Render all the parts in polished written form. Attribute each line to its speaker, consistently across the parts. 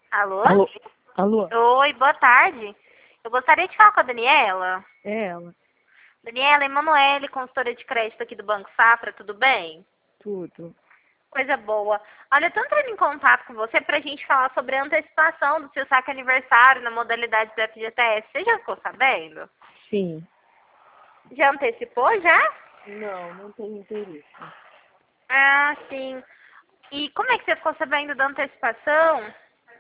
Speaker 1: Alô?
Speaker 2: Alô? Alô?
Speaker 1: Oi, boa tarde. Eu gostaria de falar com a Daniela.
Speaker 2: É ela.
Speaker 1: Daniela, Emanuele, consultora de crédito aqui do Banco Safra, tudo bem?
Speaker 2: Tudo.
Speaker 1: Coisa boa. Olha, eu tô entrando em contato com você pra gente falar sobre a antecipação do seu saque aniversário na modalidade do FGTS. Você já ficou sabendo?
Speaker 2: Sim.
Speaker 1: Já antecipou, já?
Speaker 2: Não tenho interesse.
Speaker 1: Ah, sim. E como é que você ficou sabendo da antecipação?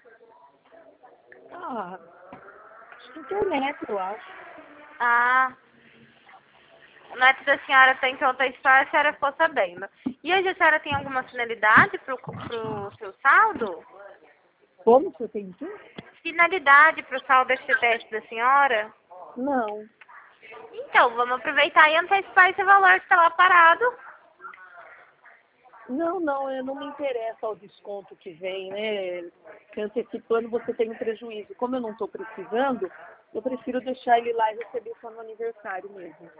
Speaker 2: Ah, acho que internet, eu acho.
Speaker 1: Ah, o neto da senhora tem que antecipar, a senhora ficou sabendo. E hoje a senhora tem alguma finalidade pro seu saldo?
Speaker 2: Como você tem que?
Speaker 1: Finalidade pro saldo FGTS da senhora?
Speaker 2: Não.
Speaker 1: Então, vamos aproveitar e antecipar esse valor que está lá parado.
Speaker 2: Não, eu não me interessa ao desconto que vem, né? Porque antecipando você tem um prejuízo. Como eu não estou precisando, eu prefiro deixar ele lá e receber só no aniversário mesmo.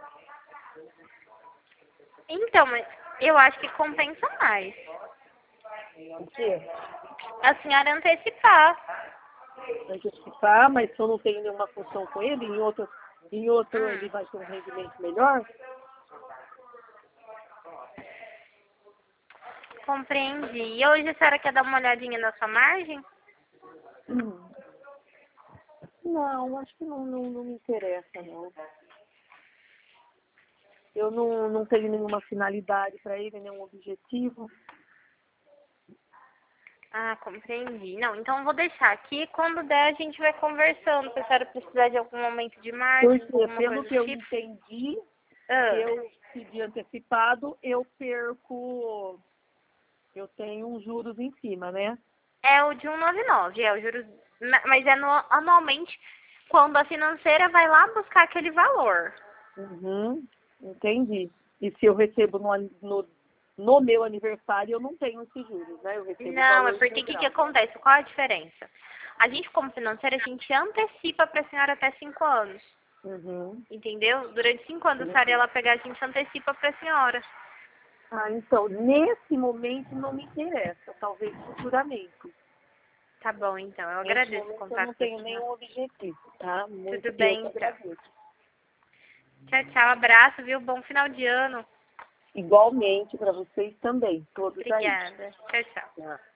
Speaker 1: Então, mas eu acho que compensa mais
Speaker 2: O quê?
Speaker 1: a senhora antecipar.
Speaker 2: Antecipar, mas se eu não tenho nenhuma função com ele, em outro ele
Speaker 1: Hum,
Speaker 2: vai ter um rendimento melhor?
Speaker 1: compreendi. E hoje a senhora quer dar uma olhadinha na sua margem?
Speaker 2: Hum. Não, acho que não me interessa, não. Eu não tenho nenhuma finalidade para ele, nenhum objetivo.
Speaker 1: Ah, compreendi. Não, então eu vou deixar aqui. Quando der, a gente vai conversando. Se a senhora precisar de algum aumento de margem,
Speaker 2: Porque,
Speaker 1: alguma
Speaker 2: pelo
Speaker 1: coisa
Speaker 2: que
Speaker 1: do
Speaker 2: eu
Speaker 1: tipo.
Speaker 2: entendi, se
Speaker 1: Ah,
Speaker 2: eu pedir antecipado, eu perco, eu tenho uns juros em cima, né?
Speaker 1: é o de 199, é o juros. Mas é anualmente quando a financeira vai lá buscar aquele valor.
Speaker 2: Uhum, entendi. E se eu recebo no meu aniversário, eu não tenho esses juros, né? Eu recebo o
Speaker 1: Não, é
Speaker 2: valor
Speaker 1: porque o que
Speaker 2: integral.
Speaker 1: acontece? Qual a diferença? A gente, como financeira, a gente antecipa para a senhora até 5 anos.
Speaker 2: Uhum,
Speaker 1: Entendeu? Durante 5 anos, a senhora ia
Speaker 2: entendi.
Speaker 1: lá pegar, a gente antecipa para a senhora.
Speaker 2: Ah, então, nesse momento não me interessa, talvez futuramente.
Speaker 1: Tá bom, então. Eu
Speaker 2: Nesse
Speaker 1: agradeço o
Speaker 2: momento eu não
Speaker 1: contato da
Speaker 2: tenho
Speaker 1: senhora.
Speaker 2: nenhum objetivo, tá?
Speaker 1: Tudo
Speaker 2: Muito eu
Speaker 1: bem,
Speaker 2: que
Speaker 1: então.
Speaker 2: agradeço.
Speaker 1: Tchau, tchau. Abraço, viu? Bom final de ano.
Speaker 2: Igualmente para vocês também, todos aí.
Speaker 1: Obrigada. Tchau, tchau.
Speaker 2: Tá?